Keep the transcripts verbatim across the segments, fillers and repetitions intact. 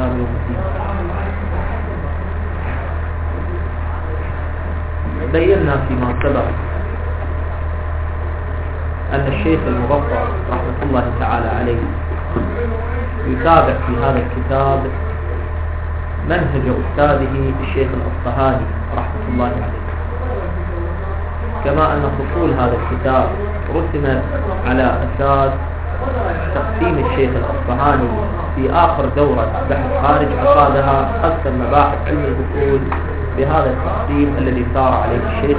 قيام يوم الدين. بينا فيما سبق أن الشيخ المبطل رحمة الله تعالى عليه يتابع في هذا الكتاب منهج أستاذه الشيخ الأصفهاني رحمة الله عليه، كما أن فصول هذا الكتاب رسمت على أساس تقسيم الشيخ الأصفهاني في آخر دورة بحث خارج عقادها قسم مباحث علم الأصول بهذا التقسيم الذي سار عليه الشيخ.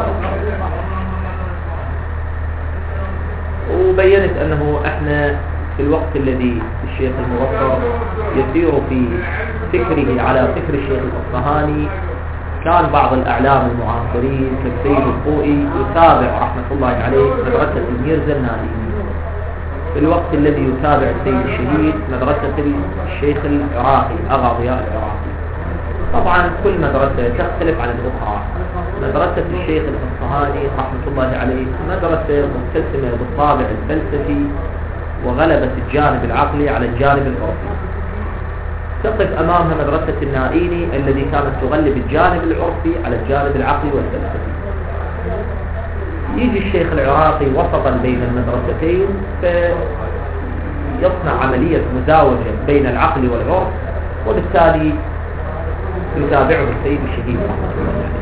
وبينت أنه احنا في الوقت الذي الشيخ المبطل يسير في فكره على فكر الشيخ الأصفهاني كان بعض الأعلام المعاصرين كالسيد الطوئي يتابع رحمة الله عليه مدرسة الميرزا الناديني، في الوقت الذي يتابع السيد الشهيد مدرسة الشيخ العراقي أغا ضياء العراقي. طبعا كل مدرسة تختلف عن الأخرى. مدرسة الشيخ الأصفهاني رحمة الله عليه مدرسة متسمة بالطابع الفلسفي وغلبت الجانب العقلي على الجانب العرفي. تقف أمامها مدرسة النائيني الذي كانت تغلب الجانب العرفي على الجانب العقلي والفلسفي. يجي الشيخ العراقي وسطا بين المدرستين فيصنع عملية مزاوجة بين العقل والعرف، وبالتالي يتابعه السيد الشهيد رحمة الله عليه.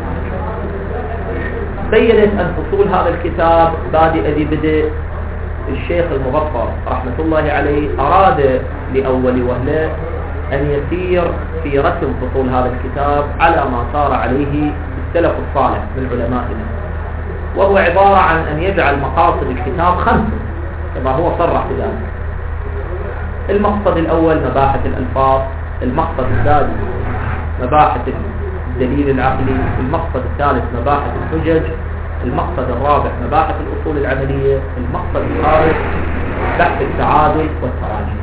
بينت أن فصول هذا الكتاب بادئ ببدء الشيخ المبطل رحمة الله عليه أراد لأول وهلة أن يسير في رسم فصول هذا الكتاب على ما صار عليه السلف الصالح من علمائنا، وهو عبارة عن أن يجعل مقاصد الكتاب خمسة كما هو صرح بذلك. المقصد الأول مباحث الألفاظ، المقصد الثاني مباحث الدليل العقلي، المقصد الثالث مباحث الحجج، المقصد الرابع مباحث الأصول العملية، المقصد الخامس بحث التعادل والتراجع.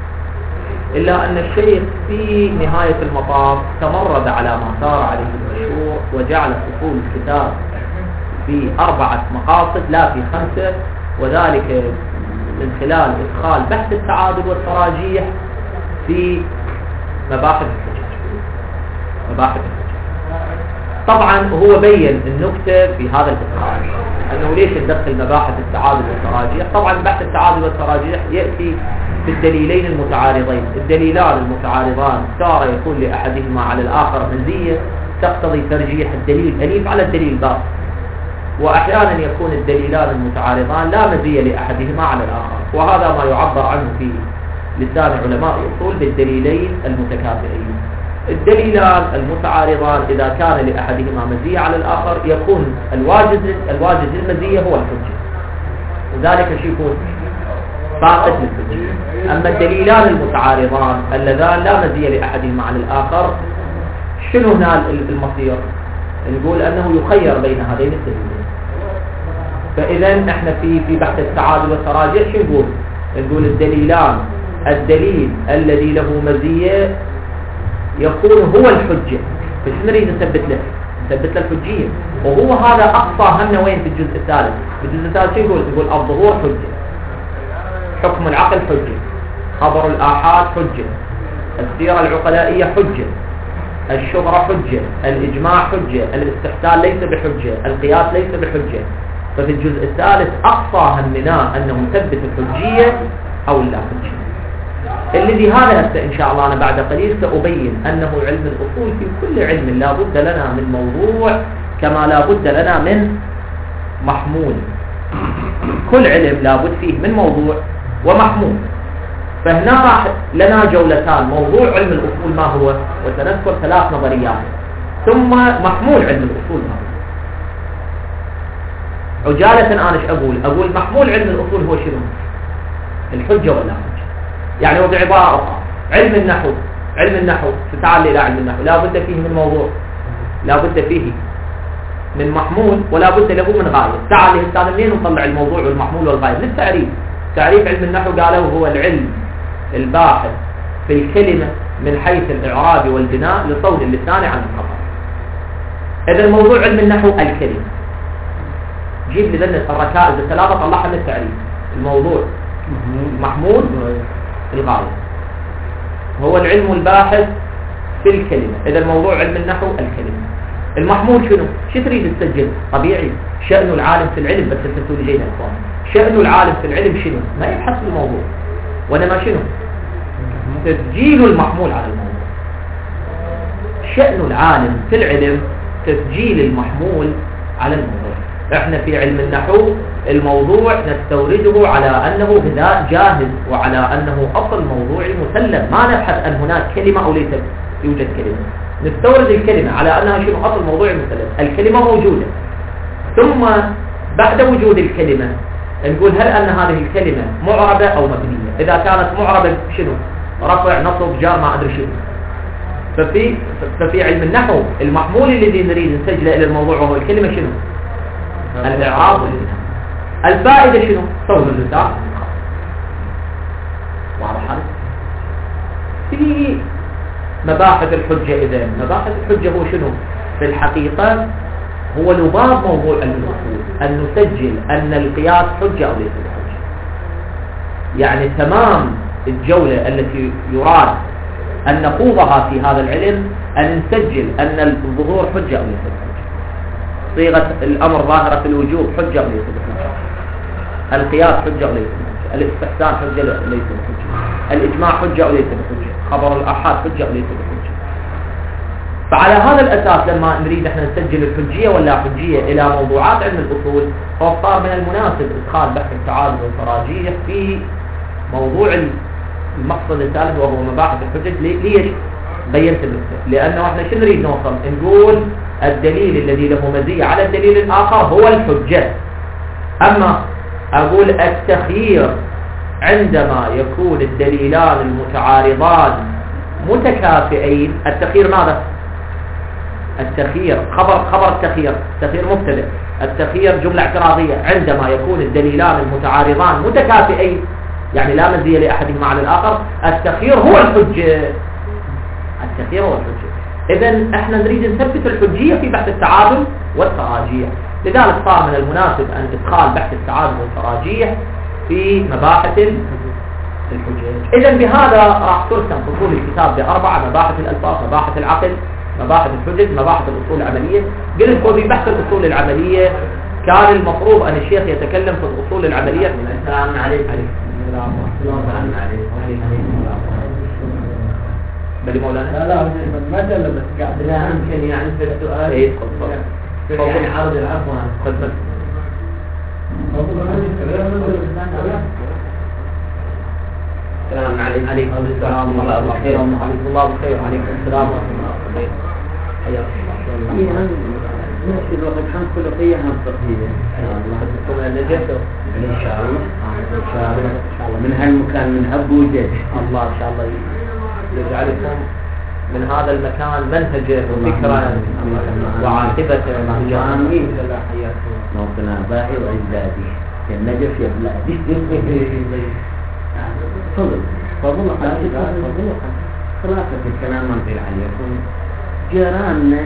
إلا أن الشيخ في نهاية المطاف تمرد على ما صار عليه المشروع وجعل فصول الكتاب في أربعة مقاصد لا في خمسة، وذلك من خلال إدخال بحث التعادل والتراجيح في مباحث الحجج. مباحث الحجج طبعا هو بين النكتة في هذا الإدخال أنه ليش ندخل مباحث التعادل والتراجيح. طبعا بحث التعادل والتراجيح يأتي في الدليلين المتعارضين. الدليلان المتعارضان تارة يكون لأحدهما على الآخر مزية تقتضي ترجيح الدليل أليف على الدليل باء، وأحيانا يكون الدليلان المتعارضان لا مزية لأحدهما على الآخر، وهذا ما يعبر عنه في لسان علماء الأصول بالدليلين المتكافئين. الدليلان المتعارضان إذا كان لأحدهما مزية على الآخر يكون الواجد الواجد للمزية هو الحجة، وذلك شيء يكون فاقد للحجة. أما الدليلان المتعارضان اللذان لا مزية لأحدهما على الآخر شنو هنا المصير؟ نقول أنه يخير بين هذين الدليلين. فإذا احنا في في بحث التعادل والتراجع شو نقول؟ نقول الدليلان الدليل الذي له مزية يكون هو الحجة، فش نريد نثبت له؟ نثبت له الحجية، وهو هذا أقصى همنا وين في الجزء الثالث. في الجزء الثالث شو يقول؟ يقول الظهور حجة، حكم العقل حجة، خبر الآحاد حجة، السيرة العقلائية حجة، الشهرة حجة، الإجماع حجة، الاستحسان ليس بحجة، القياس ليس بحجة. ففي الجزء الثالث أقصى همنا أنه نثبت الحجية أو لا حجة. الذي هذا هسه إن شاء الله أنا بعد قليل سأبين أنه علم الأصول في كل علم لا بد لنا من موضوع كما لا بد لنا من محمول. كل علم لا بد فيه من موضوع ومحمول. فهنا راح لنا جولتان: موضوع علم الأصول ما هو، وسنذكر ثلاث نظريات، ثم محمول علم الأصول ما هو. عجالة أنا ايش أقول؟ أقول محمول علم الأصول هو شنو؟ الحجة ولا حجة. يعني وبعبارة أخرى علم النحو علم النحو تعال إلى علم النحو لا بد فيه من موضوع، لا بد فيه من محمول، ولا بد له من غاية. تعال لهستان منين نطلع الموضوع والمحمول والغاية؟ للتعريف. تعريف علم النحو قالوا هو العلم الباحث في الكلمة من حيث الإعراب والبناء لصون اللسان عن الخطأ. إذا الموضوع علم النحو الكلمة. جيب لي ذنة الركائز الثلاثة طلعها من التعريف. الموضوع محمول الغاية. هو العلم الباحث في الكلمة. إذا الموضوع علم النحو الكلمة. المحمول شنو؟ شو تريد تسجل؟ طبيعي شأن العالم في العلم، بس التسولي جينا إخوان، شأن العالم في العلم شنو؟ ما يبحث في الموضوع، وإنما شنو؟ تسجيل المحمول على الموضوع. شأن العالم في العلم تسجيل المحمول على الموضوع. احنا في علم النحو الموضوع نستورده على أنه غذاء جاهز، وعلى أنه أصل موضوعي مسلم، ما نبحث أن هناك كلمة أو ليس يوجد كلمة. نستورد الكلمة على أنها شنو؟ أصل موضوعي مسلم، الكلمة موجودة. ثم بعد وجود الكلمة نقول هل أن هذه الكلمة معربة أو مبنية؟ إذا كانت معربة شنو؟ رفع نصب جاء ما أدري شنو. ففي ففي علم النحو المحمول الذي نريد نسجله إلى الموضوع وهو الكلمة شنو؟ الإعراب والإنهاء. الفائدة شنو؟ صوت اللسان. واضح هذا؟ في مباحث الحجة. إذا مباحث الحجة هو شنو؟ في الحقيقة هو لباب موضوع الأصول، أن نسجل أن القياس حجة أو ليس بحجة. يعني تمام الجولة التي يراد أن نخوضها في هذا العلم أن نسجل أن الظهور حجة أو ليس بحجة، صيغة الأمر ظاهرة الوجوب حجة أو ليس بحجة، القياس حجة أو ليس بحجة، الاستحسان حجة أو ليس بحجة، الإجماع حجة أو ليس بحجة، خبر الآحاد حجة أو ليس بحجة. فعلى هذا الأساس لما نريد احنا نسجل الحجية ولا حجية إلى موضوعات علم الأصول، فصار من المناسب إدخال بحث التعارض والتراجيح في موضوع المقصد الثالث وهو مباحث الحجج. ليش بينت النقطة؟ لأنه احنا شو نريد نوصل؟ نقول الدليل الذي له مزية على الدليل الآخر هو الحجة. أما أقول التخيير عندما يكون الدليلان المتعارضان متكافئين. التخيير ماذا؟ التخيير خبر خبر التخيير التخيير مبتدأ، التخيير جملة اعتراضية. عندما يكون الدليلان المتعارضان متكافئين يعني لا مزية لأحدهما على الآخر، التخيير هو الحجة. التخيير هو الحجة. إذن احنا نريد نثبت الحجية في بحث التعادل والتراجيح، لذلك صار من المناسب أن إدخال بحث التعادل والتراجيح في مباحث الحجج. إذن بهذا راح ترسم فصول الكتاب بأربعة: مباحث الألفاظ، مباحث العقل، مباحث الحجج، مباحث الأصول العملية. قلت في بحث الأصول العملية كان المفروض أن الشيخ يتكلم في الأصول العملية. السلام عليكم. بل مولانا لا لا ما تلا بس قاعد لا يمكن يعني في السؤال ايه تفضل يعني عرض العفو خدمة. السلام عليكم. عليكم السلام ورحمة الله بخير. عليكم الله بخير. عليكم السلام ورحمة الله بخير. حياك الله. نفس الوقت هم خلقية هم فقهية الله يحفظكم النجاة إن شاء الله. إن شاء الله إن شاء الله من هالمكان من أبو جد الله إن شاء الله يجعلكم من هذا المكان منهجا وفكرا وعاقبة. آمين. موطنا باهي وعزادي النجف يا بلادي. تفضل تفضل تفضل. خلاصة الكلام منزل عليكم. جيراننا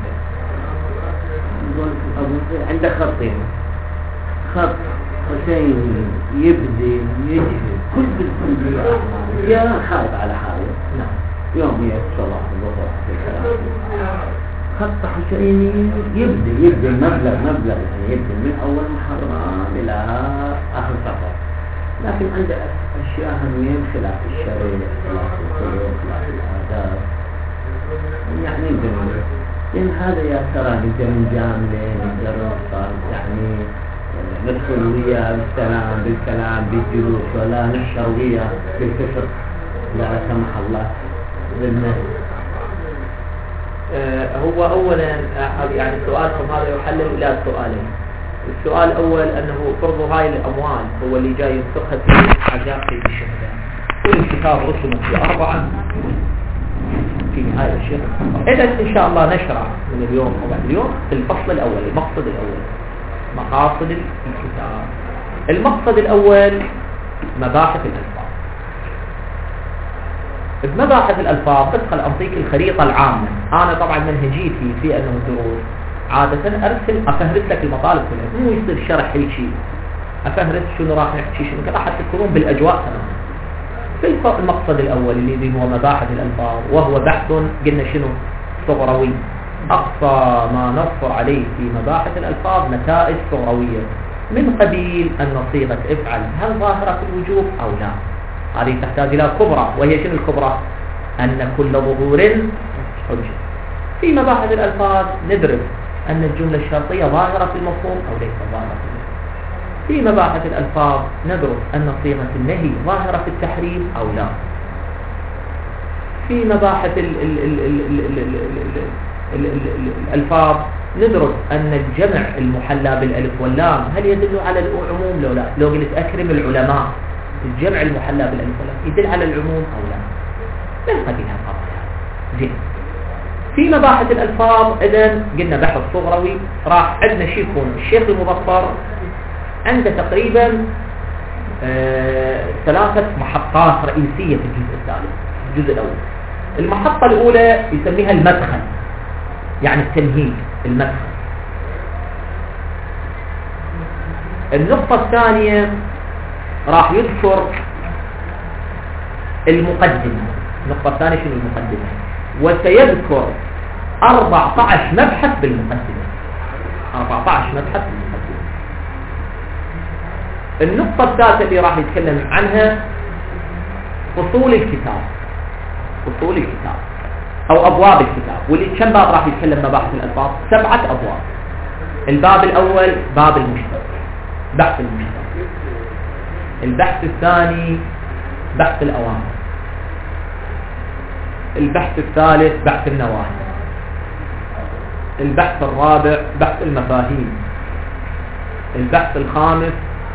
عنده خطين، خط حسين يبدي يجهد كل بالكلية جيران حائط على حائط. نعم. يوم يتصلح الوضع في الكلام. خط حسيني يبدي يبدي مبلغ مبلغ يعني يبدي من أول محرم إلى آخر سفر، لكن عنده أشياء همين خلاف الشريعة خلاف الخلق خلاف الآداب يعني نقدر لأن هذا يا ترى نقدر نجامله نقدر نوصل يعني ندخل وياه بالسلام بالكلام بالجلوس ولا نحشر وياه بالكفر لا سمح الله بالناس. آه هو أولا يعني سؤالكم هذا يحلل إلى سؤالين. السؤال الأول أنه فرض هاي الأموال هو اللي جاي ينفقها في عجاقي بالشهداء. كل الكتاب رسمت في أربعة في نهاية الشيخ. إذا إن شاء الله نشرع من اليوم أو بعد اليوم في الفصل الأول. المقصد الأول مقاصد الكتاب. المقصد الأول مباحث الألفاظ. بمباحث الألفاظ تدخل أعطيك الخريطة العامة. أنا طبعا منهجيتي في أنه الدروس عادة أرسل أفهرس لك المطالب كلها، مو يصير شرح هيك شيء، أفهرس شنو راح نحكي شنو كذا حتى تكونون بالأجواء تماما. في المقصد الأول اللي هو مباحث الألفاظ، وهو بحث قلنا شنو صغروي، أقصى ما نص عليه في مباحث الألفاظ نتائج صغروية من قبيل أن صيغة افعل هل ظاهرة في الوجوب أو لا. هذه تحتاج إلى كبرى، وهي شنو الكبرى؟ أن كل ظهور حجة. في مباحث الألفاظ ندرس أن الجملة الشرطية ظاهرة في المفهوم أو ليس ظاهرة في المفهوم. في مباحث الألفاظ ندرس أن صيغة النهي ظاهرة في التحريم أو لا. في مباحث ال ال ال ال ال ال ال ال ال الألفاظ ندرس أن الجمع المحلى بالألف واللام هل يدل على العموم لو لا. لو قلت أكرم العلماء، الجمع المحلى بالألف واللام يدل على العموم أو لا، من قبيل هالقضايا. زين. في مباحث الألفاظ إذن قلنا بحث صغروي، راح عندنا شيء يكون الشيخ المظفر عنده تقريبا آه ثلاثة محطات رئيسية في الجزء الثالث. الجزء الأول المحطة الأولى يسميها المدخل، يعني التمهيد، المدخل. النقطة الثانية راح يذكر المقدمة. النقطة الثانية شنو المقدمة، وسيذكر أربعة عشر مبحث بالمقدمة. أربعة عشر مبحث بالمقدمة. النقطة الثالثة اللي راح يتكلم عنها فصول الكتاب، فصول الكتاب أو أبواب الكتاب. واللي كم باب راح يتكلم مباحث الألفاظ؟ سبعة أبواب. الباب الأول باب المشترك، بحث المشترك. البحث الثاني بحث الأوامر. البحث الثالث بحث النواهي. البحث الرابع بحث المفاهيم. البحث الخامس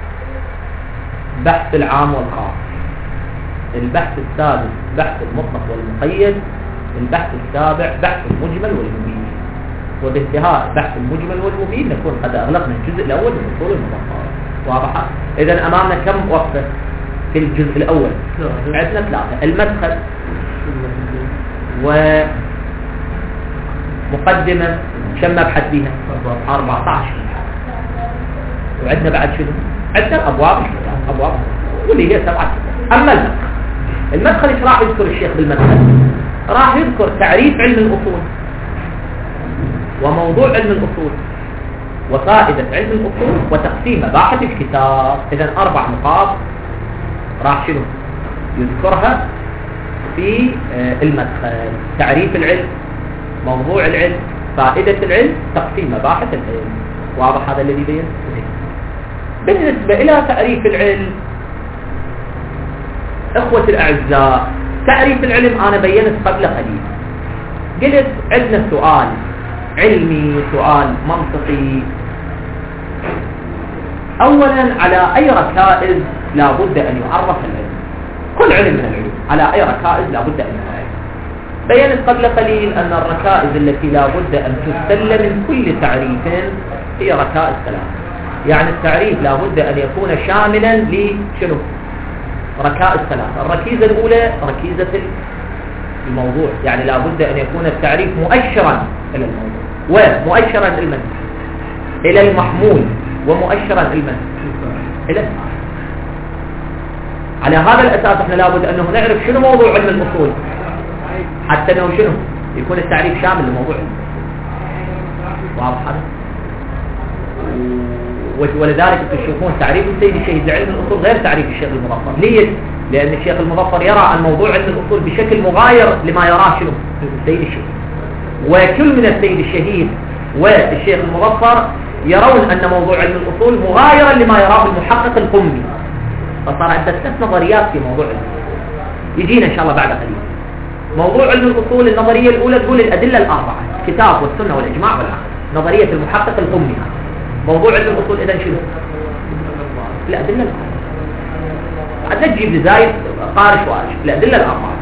بحث العام والخاص. البحث السادس بحث المطلق والمقيد. البحث السابع بحث المجمل والمبين. وبانتهاء بحث المجمل والمبين نكون قد أغلقنا الجزء الأول من أصول المظفر. واضحة؟ إذا أمامنا كم وقفة في الجزء الأول؟ عندنا ثلاثة: المدخل ومقدمة كم مبحث فيها؟ أربعة عشر. وعندنا بعد شنو؟ عندنا أبواب الكتاب، أبواب واللي هي سبعة. أما المدخل، المدخل إيش راح يذكر الشيخ بالمدخل؟ راح يذكر تعريف علم الأصول وموضوع علم الأصول وفائدة علم الأصول وتقسيم مباحث الكتاب. إذن أربع نقاط راح شنو يذكرها في المدخل: تعريف العلم، موضوع العلم، فائدة العلم، تقسيم مباحث العلم. واضح هذا الذي بين؟ بالنسبة إلى تعريف العلم إخوة الأعزاء، تعريف العلم أنا بينت قبل قليل. قلت عندنا سؤال علمي، سؤال منطقي. أولا على أي ركائز لا بد أن يعرف العلم؟ كل علم من العلوم على أي ركائز لا بد أن يعرف؟ بينت قبل قليل أن الركائز التي لا بد أن تستل من كل تعريف هي ركائز ثلاثة. يعني التعريف لا بد أن يكون شاملا لشنو؟ ركائز ثلاثة. الركيزة الأولى ركيزة الموضوع، يعني لا بد أن يكون التعريف مؤشرا إلى الموضوع ومؤشرا إلى المنهج، إلى المحمول، ومؤشرا إلى المنهج، إلى المعنى. على هذا الأساس احنا لا بد أنه نعرف شنو موضوع علم الأصول حتى أنه شنو يكون التعريف شامل لموضوع علم الأصول. واضح هذا؟ ولذلك تشوفون تعريف السيد الشهيد لعلم الأصول غير تعريف الشيخ المظفر. ليش؟ لأن الشيخ المظفر يرى أن موضوع علم الأصول بشكل مغاير لما يراه شنو السيد الشهيد، وكل من السيد الشهيد والشيخ المظفر يرون أن موضوع علم الأصول مغايرا لما يراه المحقق القمي. فصار عندنا ثلاث نظريات في موضوع علم الأصول، يجينا إن شاء الله بعد قليل. موضوع علم الأصول النظرية الأولى تقول الأدلة الأربعة: الكتاب والسنة والإجماع والعقل، نظرية المحقق القمي. موضوع علم الأصول إذن شنو؟ الأدلة الأربعة. عاد نجيب لزايد قارش وارش الأدلة الأربعة.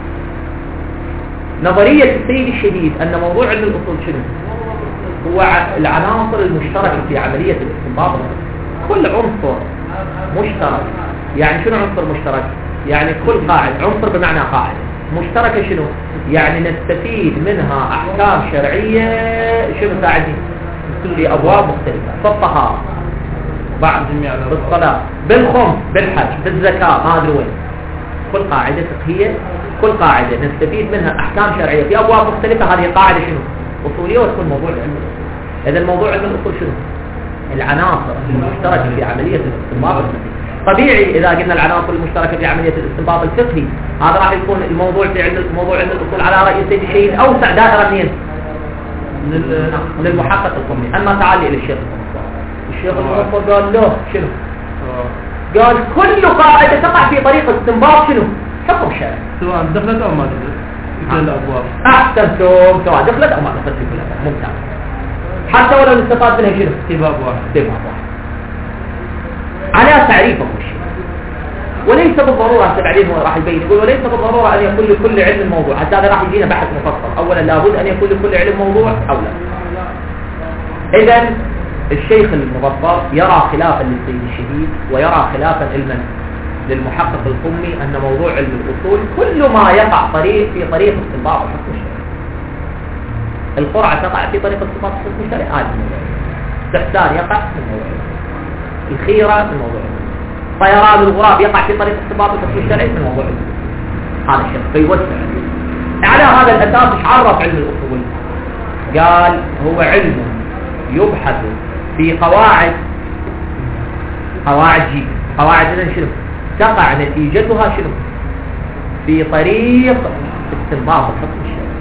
نظرية السيد الشهيد أن موضوع علم الأصول شنو؟ هو العناصر المشتركة في عملية الاستنباط. كل عنصر مشترك. يعني شنو عنصر مشترك؟ يعني كل قاعدة، عنصر بمعنى قاعدة مشتركة شنو؟ يعني نستفيد منها أحكام شرعية شنو ساعدين؟ في أبواب مختلفة، في الطهارة، بعد بالصلاة، بالخمس، بالحج، بالزكاة، ما أدري وين. كل قاعدة فقهية كل قاعدة نستفيد منها أحكام شرعية في أبواب مختلفة، هذه قاعدة شنو؟ أصولية، وتكون موضوع علم الأصول. إذا الموضوع علم الأصول شنو؟ العناصر المشتركة في عملية الاستنباط الفقهي. طبيعي إذا قلنا العناصر المشتركة في عملية الاستنباط الفقهي، هذا راح يكون الموضوع في علم موضوع علم الأصول على رأي سيد الشيء أوسع دائرة منين؟ للمحقق القمي. أما تعالي إلى الشيخ الشيخ الموفق قال له شنو؟ قال كل قاعدة تقع في طريق استنباط شنو؟ حكم شرعي، سواء دخلت أو ما دخلت في كل الأبواب. أحسنتم، سواء دخلت أو ما دخلت في كل الأبواب. ممتاز. حتى ولو نستفاد منها شنو؟ في باب واحد. في باب واحد. على تعريفه الشيء، وليس بالضرورة بعدين هو راح يبين يقول وليس بالضرورة أن يكون لكل علم موضوع، حتى هذا راح يجينا بحث مفصل. أولا لابد أن يكون لكل علم موضوع أو لا. إذن الشيخ المظفر يرى خلافا للسيد الشهيد ويرى خلافا علما للمحقق القمي أن موضوع علم الأصول كل ما يقع طريق في طريق استنباط الحكم الشرعي. القرعة تقع في طريق استنباط الحكم الشرعي عادي، استحسان يقع من موضوع، الخيرة من موضوع، طيران الغراب يقع في طريق استنباط الحكم الشرعي من موضوع. هذا الشيخ فيوسع على هذا الأساس. ايش عرف علم الأصول؟ قال هو علم يبحث في قواعد قواعد جي قواعد إذن شنو؟ تقع نتيجتها شنو؟ في طريق استنباط الحكم الشرعي،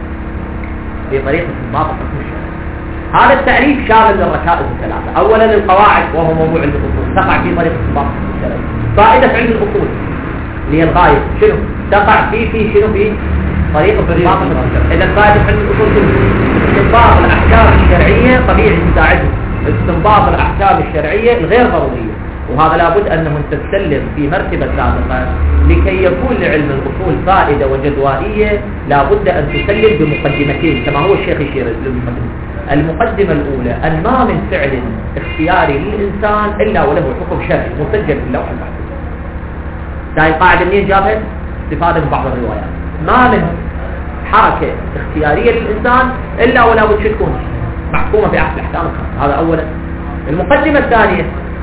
في طريق استنباط الحكم الشرعي. هذا التعريف شامل للركائز الثلاثة. أولا القواعد وهو موضوع علم الأصول تقع في طريق استنباط الحكم الشرعي. فائدة علم الأصول اللي هي الغاية شنو؟ تقع في في شنو؟ في طريق استنباط الحكم الشرعي. إذا فائدة علم الأصول شنو؟ استنباط الأحكام الشرعية طبيعي تساعده استنباط الأحكام الشرعية الغير ضرورية، وهذا لابد أنه تستسلم في مرتبة سابقة. لكي يكون لعلم الأصول فائدة وجدوائية لابد أن تسلم بمقدمتين كما هو الشيخ يشير للمقدمة. المقدمة الأولى أن ما من فعل اختياري للإنسان إلا وله حكم شرعي مسجل في اللوح المحفوظ. هاي قاعدة منين جابها؟ استفادة من بعض الروايات. ما من حركة اختيارية للإنسان إلا ولا بد تكون محكومة بأحد الأحكام الخاصة. هذا أولا. المقدمة الثانية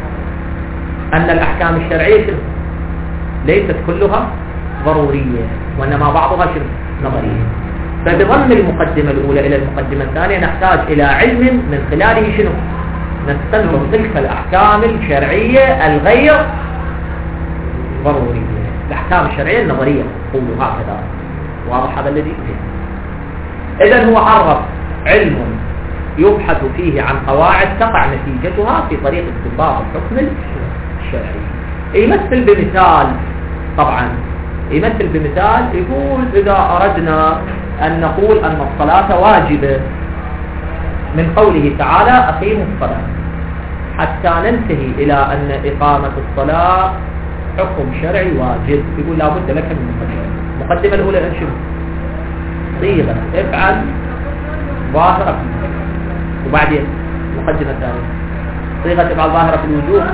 أن الأحكام الشرعية ليست كلها ضرورية وإنما بعضها شنو؟ نظرية. فبضم المقدمة الأولى إلى المقدمة الثانية نحتاج إلى علم من خلاله شنو؟ نستنبط تلك الأحكام الشرعية الغير ضرورية. الأحكام الشرعية النظرية قولوا هكذا. واضح هذا الذي فيه؟ إذن هو عرف علم يبحث فيه عن قواعد تقع نتيجتها في طريق استنباط الحكم الشرعي. يمثل بمثال، طبعا يمثل بمثال يقول إذا أردنا أن نقول أن الصلاة واجبة من قوله تعالى أقيموا الصلاة حتى ننتهي إلى أن إقامة الصلاة حكم شرعي واجب، يقول لابد لك من مقدمة. المقدمة الأولى أنشر صيغة افعل ظاهرة، وبعدين المقدمة الثانية صيغة افعل ظاهرة في الوجوب،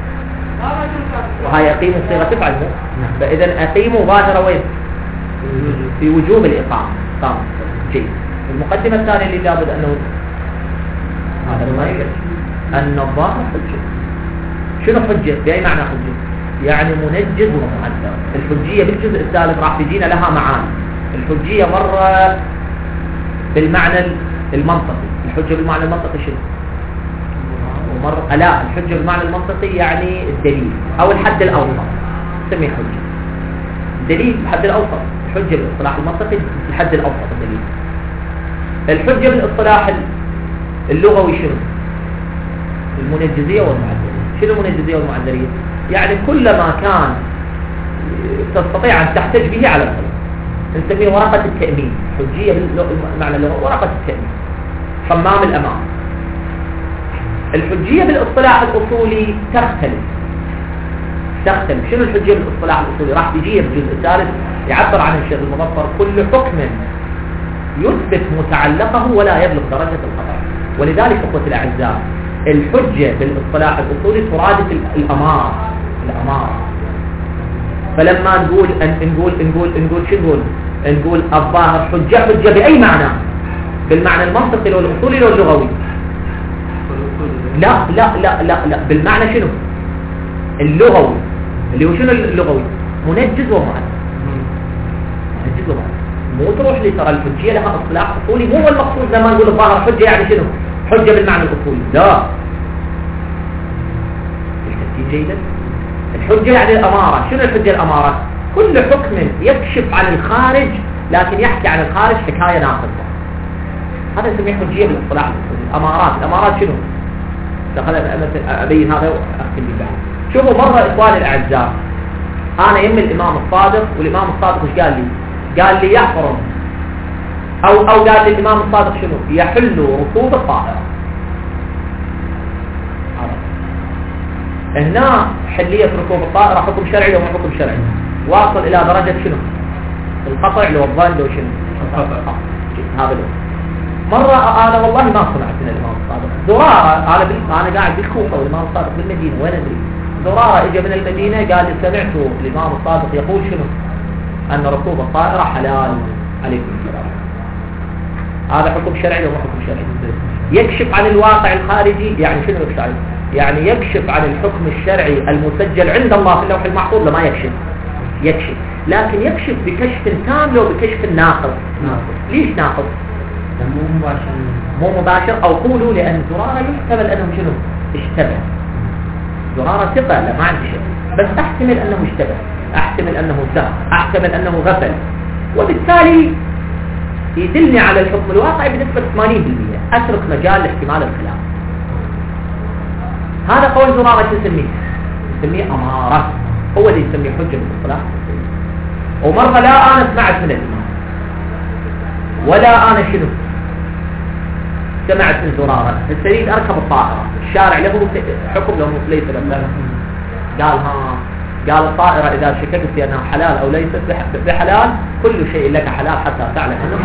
وهي أقيموا الصيغة تفعل. فإذا أقيموا ظاهرة وين؟ في وجوب الإقامة. طبعا جيد. المقدمة الثانية اللي لابد أنه هذا ما يجب أن الظاهر حجة. شنو حجة؟ بأي معنى حجة؟ يعني منجز ومؤثر. الحجية بالجزء الثالث راح تجينا لها معاني. الحجية مرة بالمعنى المنطقي، الحجة بالمعنى المنطقي شنو؟ ومرة لا، الحجة بالمعنى المنطقي يعني الدليل أو الحد الأوسط نسميه حجة. الدليل الحد الأوسط، الحجة بالاصطلاح المنطقي الحد الأوسط الدليل. الحجة بالاصطلاح اللغوي شنو؟ المنجزية والمعذرية. شنو المنجزية والمعذرية؟ يعني كلما كان تستطيع أن تحتج به على الغير نسميه ورقة التأمين. حجية بالمعنى اللغوي ورقة التأمين، صمام الأمان. الحجية بالاصطلاح الأصولي تختلف تختلف شنو الحجية بالاصطلاح الأصولي؟ راح تجي الجزء الثالث يعبر عن الشيخ المظفر كل حكم يثبت متعلقه ولا يبلغ درجة الخطأ. ولذلك أخوة الأعزاء الحجة بالاصطلاح الأصولي ترادف الأمارة الأمارة. فلما نقول أن نقول نقول نقول شو نقول؟ نقول الظاهر حجة حجة بأي معنى؟ بالمعنى المنطقي لو الأصولي لو اللغوي؟ لا لا لا لا لا بالمعنى شنو؟ اللغوي اللي هو شنو اللغوي؟ منجز ومؤثر. نجد له مو تروح لي ترى الحجية لها اصطلاح اصولي، مو هو المقصود لما نقول الظاهر حجة يعني شنو؟ حجة بالمعنى الاصولي، لا. التفكير جيدا. الحجة يعني الامارة. شنو الحجة الامارة؟ كل حكم يكشف عن الخارج لكن يحكي عن الخارج حكاية ناقصة، هذا يسميه حجية بالاصطلاح الاصولي. الامارات، الامارات شنو؟ خلينا ابين هذا واختم بالله. شوفوا مرة اخواني الاعزاء، انا يم الامام الصادق، والامام الصادق ايش قال لي؟ قال لي يحرم او او قال لي الامام الصادق شنو؟ يحل ركوب الطائرة. هنا حلية ركوب الطائرة حكم شرعي وما حكم شرعي، واصل الى درجة شنو؟ القطع لو الظن لو شنو؟ هذا لو مرة انا والله ما سمعت من الامام الصادق. زرارة، انا بال... انا قاعد بالكوفة والامام الصادق بالمدينة، وين ادري؟ زرارة اجى من المدينة قال لي سمعت الامام الصادق يقول شنو؟ ان ركوب الطائرة حلال. عليكم السلام. هذا حكم شرعي وما حكم شرعي؟ يكشف عن الواقع الخارجي، يعني شنو يكشف عنه؟ يعني يكشف عن الحكم الشرعي المسجل عند الله في اللوح المحفوظ. لما يكشف يكشف لكن يكشف بكشف تام لو بكشف ناقص. ليش ناقص؟ مو مباشر مو مباشر. او قولوا لان زرارة يحتمل انه شنو؟ اشتبه. زرارة ثقة لا ما عندي شيء، بس احتمل انه اشتبه، احتمل انه سهى، احتمل انه غفل، وبالتالي يدلني على الحكم الواقعي بنسبة ثمانين بالمئة، اترك مجال لاحتمال الخلاف. هذا قول زرارة شو يسميه؟ يسميه امارة، هو اللي يسميه حجة بالاصطلاح. ومرة لا انا سمعت من الامام ولا انا شنو سمعت من زرارة، السريد اركب الطائرة، الشارع له حكم له ليس له. قال ها قال الطائرة اذا شككت في انها حلال او ليست بحلال كل شيء لك حلال حتى تعلم انه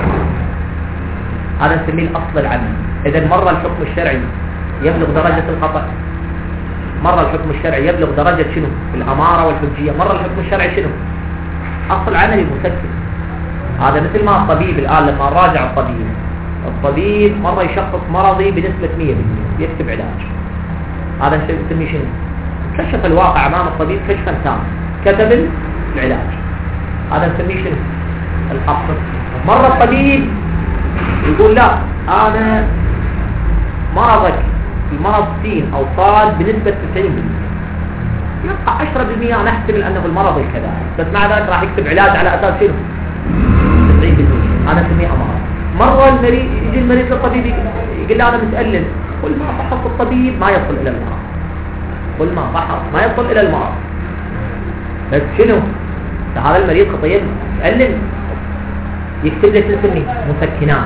هذا نسميه الاصل العملي. اذا مرة الحكم الشرعي يبلغ درجة الخطأ، مرة الحكم الشرعي يبلغ درجة شنو؟ الامارة والحجية، مرة الحكم الشرعي شنو؟ اصل عملي مسكن. هذا مثل ما الطبيب الان لما نراجع الطبيب الطبيب مرة يشخص مرضي بنسبة مية بالمية يكتب علاج، هذا نسميه شنو؟ كشف الواقع امام الطبيب كشفا تاما، كتب العلاج، هذا نسميه شنو؟ الاصل. مرة الطبيب يقول لا انا مرضك المرض سين او صاد بنسبة تسعين بالمية، يبقى عشرة بالمية انا احتمل انه المرض الكذا، بس مع ذلك راح يكتب علاج على اساس شنو؟ تسعين بالمية، انا اسميه امارة. مرة المريض يجي المريض للطبيب يقول له انا متألم، كل ما فحص الطبيب ما يصل الى المرض، كل ما فحص ما يصل الى المرض، بس شنو؟ هذا المريض خطير متألم، يكتب لك نسميه مسكنات.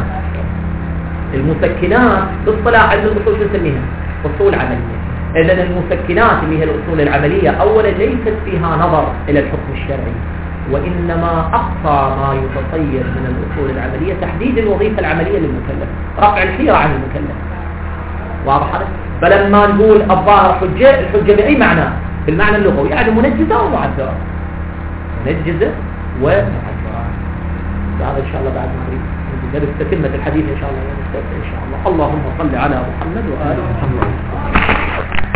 المسكنات باصطلاح علم الاصول شو نسميها؟ اصول عملية. اذا المسكنات اللي هي الاصول العملية اولا ليست فيها نظر الى الحكم الشرعي، وإنما أقصى ما يتصير من الأصول العملية تحديد الوظيفة العملية للمكلف، رفع الحيرة عن المكلف. واضح هذا؟ فلما نقول الظاهر حجة، الحجة بأي معنى؟ بالمعنى اللغوي، يعني منجزة ومعذرة، منجزة ومعذرة. هذا إن شاء الله بعد ما نريد تتمة الحديث إن شاء الله إن شاء الله. اللهم صل على محمد وآل محمد.